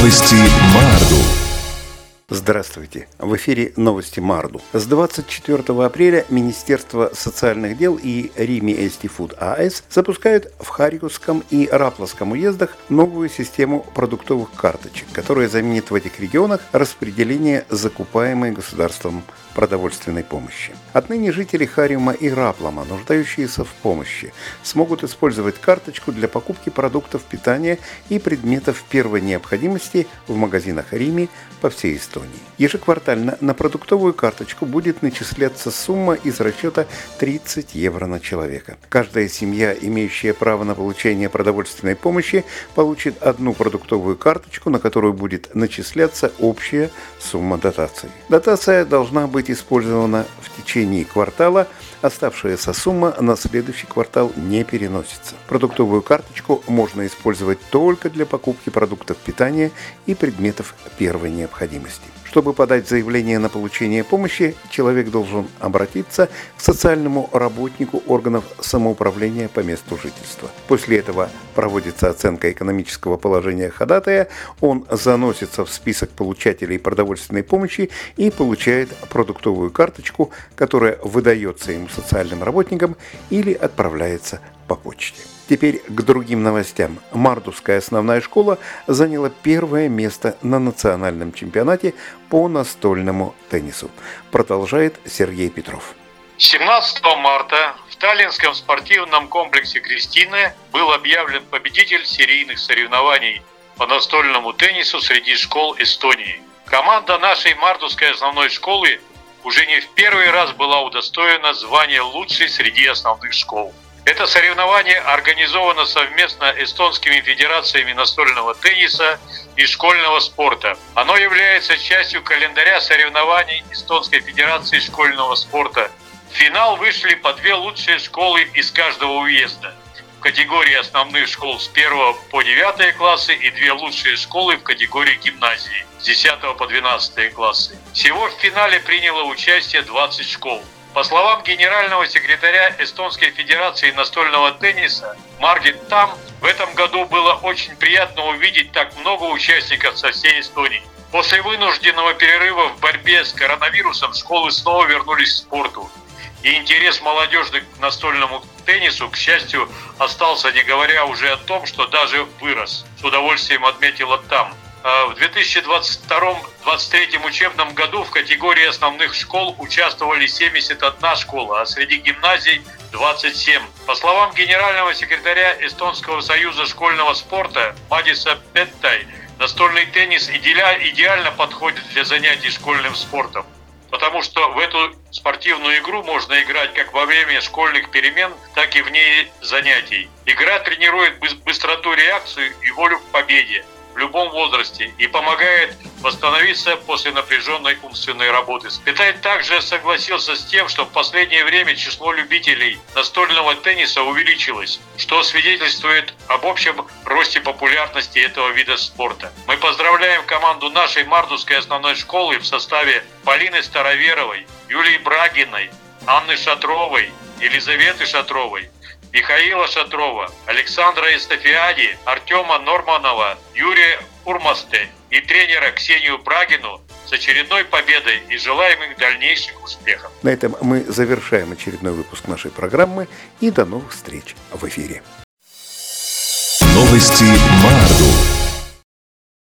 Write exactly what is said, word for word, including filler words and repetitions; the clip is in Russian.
Новости Марду. Здравствуйте! В эфире новости Марду. С двадцать четвёртого апреля Министерство социальных дел и Рими Эстифуд АС запускают в Харьковском и Рапловском уездах новую систему продуктовых карточек, которая заменит в этих регионах распределение закупаемой государством продовольственной помощи. Отныне жители Хариума и Раплома, нуждающиеся в помощи, смогут использовать карточку для покупки продуктов питания и предметов первой необходимости в магазинах Рими по всей Эстонии. Ежеквартально на продуктовую карточку будет начисляться сумма из расчета тридцать евро на человека. Каждая семья, имеющая право на получение продовольственной помощи, получит одну продуктовую карточку, на которую будет начисляться общая сумма дотации. Дотация должна быть использована в течение квартала, оставшаяся сумма на следующий квартал не переносится. Продуктовую карточку можно использовать только для покупки продуктов питания и предметов первой необходимости. Чтобы подать заявление на получение помощи, человек должен обратиться к социальному работнику органов самоуправления по месту жительства. После этого проводится оценка экономического положения ходатая, он заносится в список получателей продовольственной помощи и получает продуктовую карточку, которая выдается ему социальным работникам или отправляется по почте. Теперь к другим новостям. Мардовская основная школа заняла первое место на национальном чемпионате по настольному теннису. Продолжает Сергей Петров. семнадцатого марта в Таллинском спортивном комплексе «Кристина» был объявлен победитель серийных соревнований по настольному теннису среди школ Эстонии. Команда нашей Мардовской основной школы уже не в первый раз была удостоена звания лучшей среди основных школ. Это соревнование организовано совместно эстонскими федерациями настольного тенниса и школьного спорта. Оно является частью календаря соревнований Эстонской федерации школьного спорта. В финал вышли по две лучшие школы из каждого уезда. В категории основных школ с первого по девятый классы и две лучшие школы в категории гимназии с десятого по двенадцатый классы. Всего в финале приняло участие двадцать школ. По словам генерального секретаря Эстонской федерации настольного тенниса Маргит Там, в этом году было очень приятно увидеть так много участников со всей Эстонии. После вынужденного перерыва в борьбе с коронавирусом школы снова вернулись к спорту. И интерес молодежи к настольному теннису, к счастью, остался, не говоря уже о том, что даже вырос. С удовольствием отметила Там. В две тысячи двадцать втором — двадцать третьем учебном году в категории основных школ участвовали семьдесят одна школа, а среди гимназий двадцать семь. По словам генерального секретаря Эстонского союза школьного спорта Мадиса Петтай, настольный теннис идеально подходит для занятий школьным спортом, потому что в эту спортивную игру можно играть как во время школьных перемен, так и вне занятий. Игра тренирует быстроту реакции и волю к победе в любом возрасте и помогает восстановиться после напряженной умственной работы. Петтай также согласился с тем, что в последнее время число любителей настольного тенниса увеличилось, что свидетельствует об общем росте популярности этого вида спорта. Мы поздравляем команду нашей Мардовской основной школы в составе Полины Староверовой, Юлии Брагиной, Анны Шатровой, Елизаветы Шатровой, Михаила Шатрова, Александра Эстафиади, Артема Норманова, Юрия Урмасте и тренера Ксению Брагину с очередной победой и желаем им дальнейших успехов. На этом мы завершаем очередной выпуск нашей программы и до новых встреч в эфире. Новости Марду.